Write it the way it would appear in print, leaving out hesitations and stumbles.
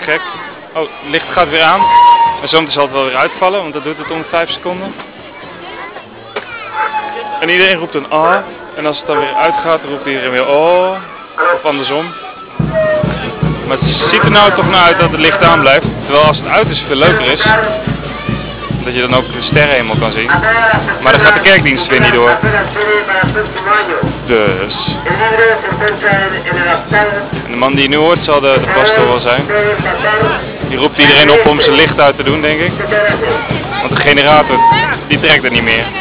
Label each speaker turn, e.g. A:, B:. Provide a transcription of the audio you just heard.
A: gek. Oh, het licht gaat weer aan. En zometeen zal het wel weer uitvallen, want dat doet het om 5 seconden. En iedereen roept een ah. En als het dan weer uitgaat, roept iedereen weer oh. Of andersom. Maar het ziet er nou toch naar uit dat het licht aan blijft. Terwijl als het uit is, veel leuker is. Dat je dan ook de sterrenhemel kan zien. Maar dan gaat de kerkdienst weer niet door. Dus. En de man die je nu hoort zal de pastoor wel zijn. Die roept iedereen op om zijn licht uit te doen, denk ik. Want de generator, die trekt er niet meer.